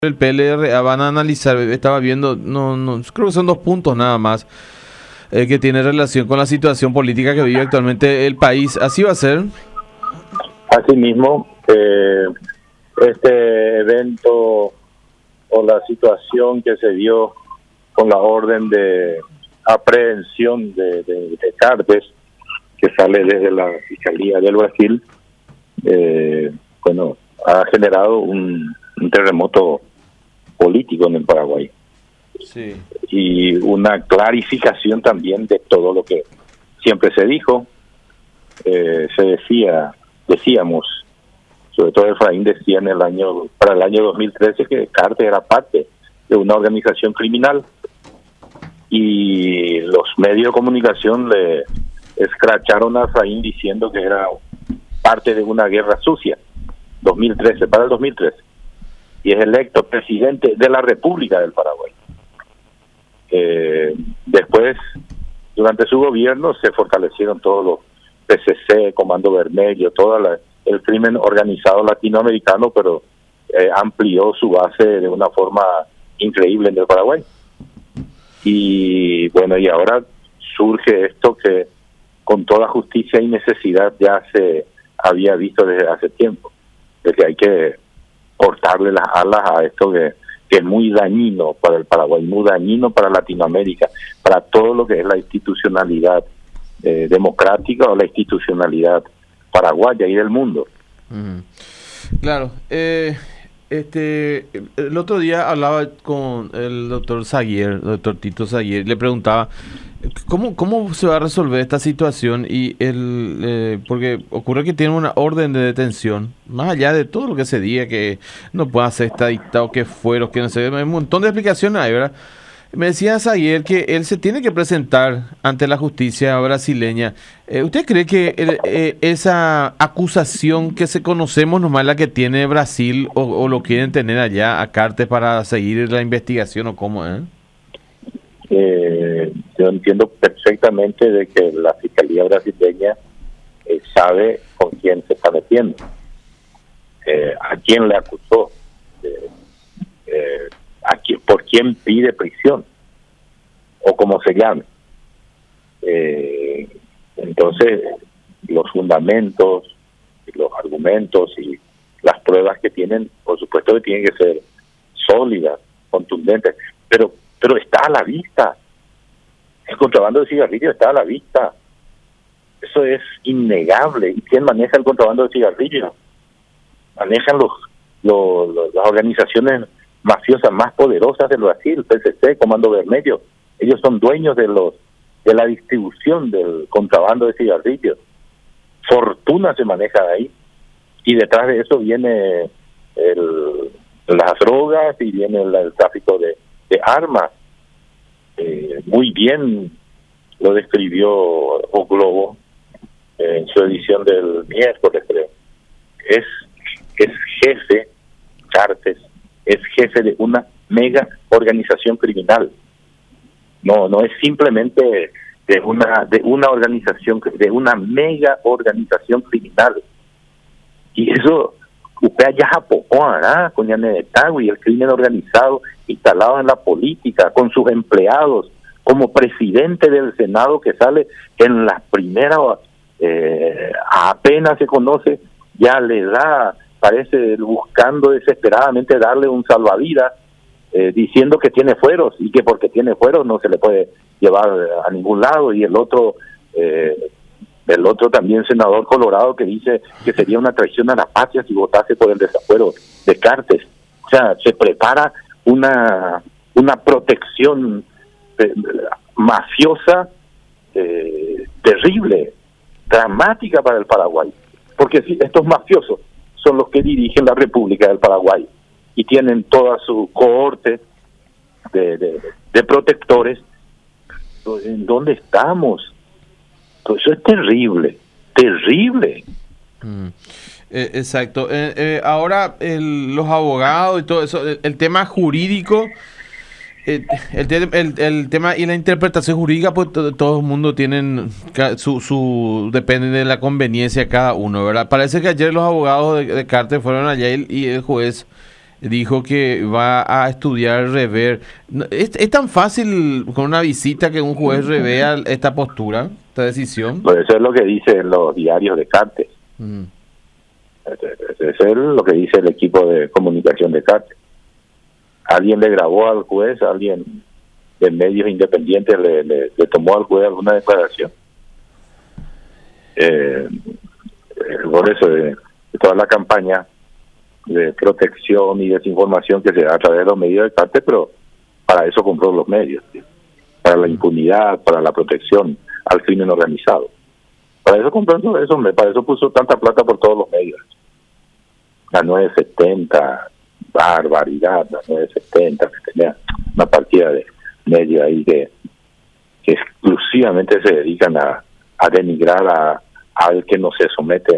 El PLR van a analizar, estaba viendo, no, creo que son 2 puntos nada más, que tiene relación con la situación política que vive actualmente el país. ¿Así va a ser? Asimismo, este evento o la situación que se dio con la orden de aprehensión de Cartes, que sale desde la Fiscalía del Brasil, ha generado un terremoto político en el Paraguay. Sí. Y una clarificación también de todo lo que siempre se dijo. Decíamos, sobre todo Efraín decía para el año 2013 que Cartes era parte de una organización criminal, y los medios de comunicación le escracharon a Efraín diciendo que era parte de una guerra sucia. Para el 2013, y es electo presidente de la República del Paraguay. Después, durante su gobierno, se fortalecieron todos los PCC, Comando Vermelho, el crimen organizado latinoamericano, pero amplió su base de una forma increíble en el Paraguay. Y bueno, y ahora surge esto que con toda justicia y necesidad ya se había visto desde hace tiempo, de que hay que cortarle las alas a esto que es muy dañino para el Paraguay, muy dañino para Latinoamérica, para todo lo que es la institucionalidad democrática o la institucionalidad paraguaya y del mundo. Claro. El otro día hablaba con el doctor Tito Zaguier, le preguntaba ¿Cómo se va a resolver esta situación? Y porque ocurre que tiene una orden de detención, más allá de todo lo que se diga, que no puede ser extraditado, que fueron, que no sé, hay un montón de explicaciones ahí, ¿verdad? Me decía ayer que él se tiene que presentar ante la justicia brasileña. ¿Usted cree que esa acusación que se conocemos nomás la que tiene Brasil o lo quieren tener allá a Cartes para seguir la investigación o cómo, yo entiendo perfectamente de que la Fiscalía brasileña sabe con quién se está metiendo, a quién le acusó, por quién pide prisión, o como se llame. Entonces, los fundamentos, los argumentos y las pruebas que tienen, por supuesto que tienen que ser sólidas, contundentes, pero está a la vista. El contrabando de cigarrillos está a la vista. Eso es innegable. ¿Y quién maneja el contrabando de cigarrillos? Manejan las organizaciones mafiosas más poderosas del Brasil, PCC, Comando Vermelho. Ellos son dueños de la distribución del contrabando de cigarrillos. Fortuna se maneja ahí. Y detrás de eso viene las drogas y viene el tráfico de armas. Muy bien lo describió O Globo en su edición del miércoles, creo. Es jefe, Cartes, es jefe de una mega organización criminal. No es simplemente de una organización, de una mega organización criminal. Y eso usted ya poco, ¿verdad? Con y el crimen organizado instalado en la política, con sus empleados, como presidente del Senado que sale en las primeras, apenas se conoce, ya le da, parece buscando desesperadamente darle un salvavidas, diciendo que tiene fueros y que porque tiene fueros no se le puede llevar a ningún lado, y el otro también senador colorado que dice que sería una traición a la patria si votase por el desafuero de Cartes. O sea, se prepara una protección mafiosa terrible, dramática para el Paraguay, porque si estos mafiosos son los que dirigen la República del Paraguay y tienen toda su cohorte de protectores, ¿en dónde estamos? Pues eso es terrible. Exacto. Ahora los abogados y todo eso, el tema jurídico, el tema y la interpretación jurídica, pues todo el mundo tienen depende de la conveniencia de cada uno, ¿verdad? Parece que ayer los abogados de Cartes fueron allá y el juez dijo que va a estudiar rever. ¿Es tan fácil con una visita que un juez revea esta postura, esta decisión? Pues eso es lo que dicen los diarios de Cartes. Eso es lo que dice el equipo de comunicación de Cartes. Alguien le grabó al juez, alguien de medios independientes le tomó al juez alguna declaración. Por eso de toda la campaña de protección y desinformación que se da a través de los medios de Cartes, pero para eso compró los medios, ¿sí? Para la impunidad, para la protección al crimen organizado. Para eso compró todo eso, para eso puso tanta plata por todos los medios. La 970, barbaridad, la 970, que tenía una partida de medios ahí que exclusivamente se dedican a denigrar al que no se somete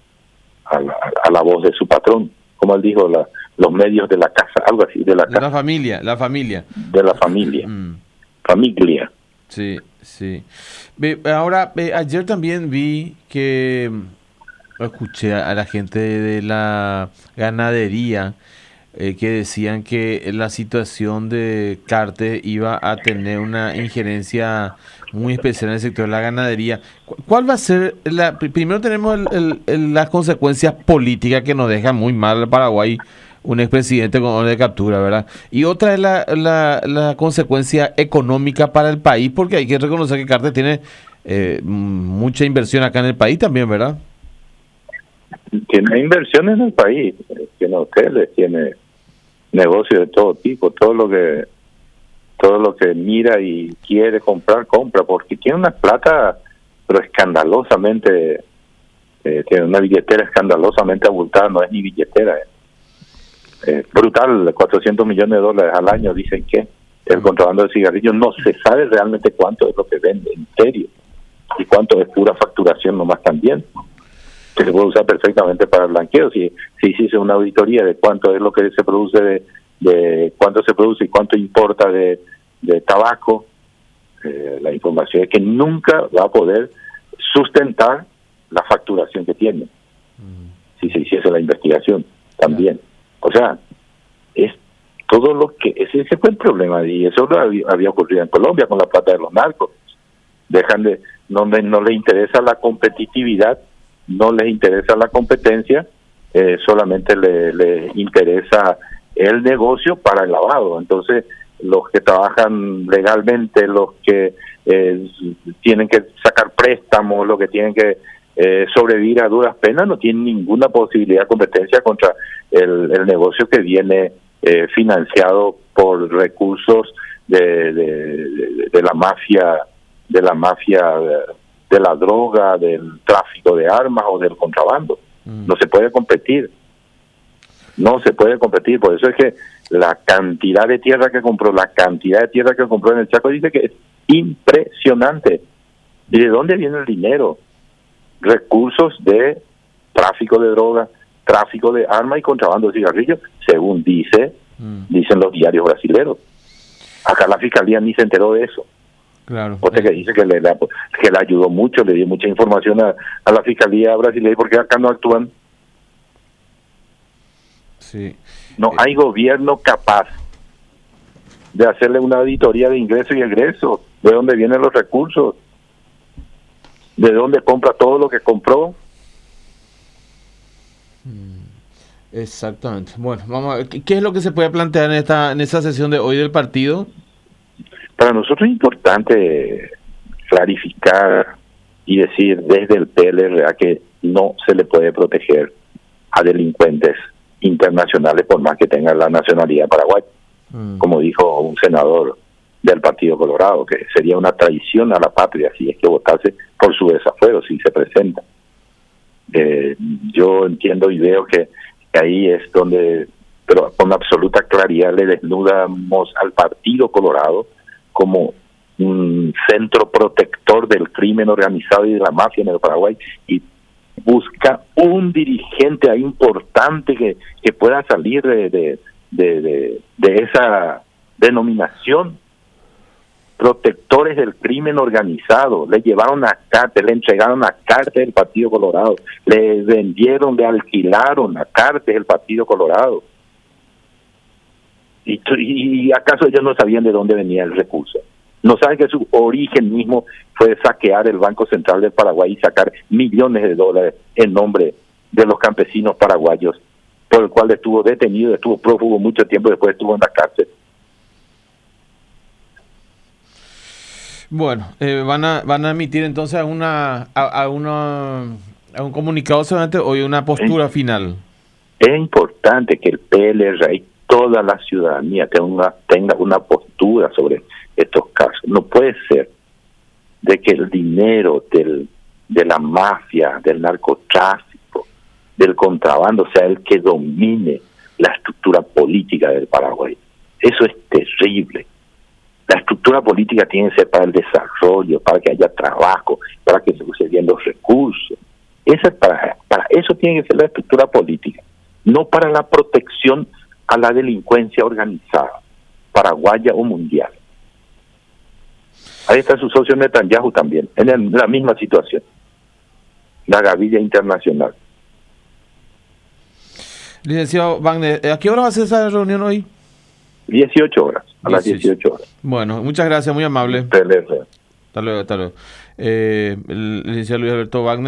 a la voz de su patrón, como él dijo, los medios de la casa, algo así, de la casa. La familia. De la familia. Familia. Sí, sí. Ahora, ayer también vi que escuché a la gente de la ganadería que decían que la situación de Cartes iba a tener una injerencia muy especial en el sector de la ganadería. ¿Cuál va a ser primero tenemos las consecuencias políticas que nos dejan muy mal al Paraguay un expresidente con orden de captura, ¿verdad? Y otra es la consecuencia económica para el país, porque hay que reconocer que Cartes tiene mucha inversión acá en el país también, ¿verdad? Tiene inversión en el país, tiene hoteles, tiene negocios de todo tipo, todo lo que mira y quiere comprar, compra, porque tiene una plata, pero escandalosamente, tiene una billetera escandalosamente abultada, no es ni billetera, brutal, 400 millones de dólares al año, dicen que el contrabando de cigarrillos, no se sabe realmente cuánto es lo que vende, en serio, y cuánto es pura facturación nomás también, que se puede usar perfectamente para el blanqueo. Si hiciese una auditoría de cuánto es lo que se produce, de cuánto se produce y cuánto importa de tabaco, la información es que nunca va a poder sustentar la facturación que tiene, si se hiciese la investigación también. O sea, es todo lo que... Ese fue el problema, y eso había ocurrido en Colombia con la plata de los narcos. No les interesa la competitividad, no les interesa la competencia, solamente les interesa el negocio para el lavado. Entonces, los que trabajan legalmente, los que tienen que sacar préstamos, los que tienen que sobrevivir a duras penas, no tienen ninguna posibilidad de competencia contra el negocio que viene financiado por recursos de la mafia, de la droga, del tráfico de armas o del contrabando. No se puede competir. No se puede competir. Por eso es que la cantidad de tierra que compró en el Chaco, dice que es impresionante. ¿Y de dónde viene el dinero? Recursos de tráfico de droga, tráfico de armas y contrabando de cigarrillos, según dicen los diarios brasileños. Acá la fiscalía ni se enteró de eso. Claro. O sea, que dice que le ayudó mucho, le dio mucha información a la fiscalía brasileña, porque acá no actúan. Sí. No hay gobierno capaz de hacerle una auditoría de ingresos y egresos, de dónde vienen los recursos, de dónde compra todo lo que compró. Exactamente. Bueno, vamos a ver, ¿qué es lo que se puede plantear en esta sesión de hoy del partido? Para nosotros es importante clarificar y decir desde el PLRA que no se le puede proteger a delincuentes internacionales por más que tengan la nacionalidad paraguaya, como dijo un senador del Partido Colorado, que sería una traición a la patria si es que votase por su desafuero, si se presenta. Yo entiendo y veo que ahí es donde, pero con absoluta claridad, le desnudamos al Partido Colorado como un centro protector del crimen organizado y de la mafia en el Paraguay, y busca un dirigente ahí importante que pueda salir de esa denominación. Protectores del crimen organizado, le llevaron a cárcel, le entregaron a cárcel el Partido Colorado, le vendieron, le alquilaron a cárcel el Partido Colorado. ¿Y acaso ellos no sabían de dónde venía el recurso? ¿No saben que su origen mismo fue saquear el Banco Central del Paraguay y sacar millones de dólares en nombre de los campesinos paraguayos, por el cual estuvo detenido, estuvo prófugo mucho tiempo, después estuvo en la cárcel? Bueno, van a emitir entonces a un comunicado solamente hoy, una postura final. Es importante que el PLR y toda la ciudadanía tenga una postura sobre estos casos. No puede ser de que el dinero de la mafia, del narcotráfico, del contrabando sea el que domine la estructura política del Paraguay. Eso es terrible. La estructura política tiene que ser para el desarrollo, para que haya trabajo, para que se usen bien los recursos. Para eso tiene que ser la estructura política, no para la protección a la delincuencia organizada, paraguaya o mundial. Ahí está su socio Netanyahu también, en la misma situación, la gavilla internacional. Licenciado Wagner, ¿a qué hora va a ser esa reunión hoy? 18 horas, a las 18 horas. Bueno, muchas gracias, muy amable. PLR. Hasta luego, hasta luego. El licenciado Luis Alberto Wagner.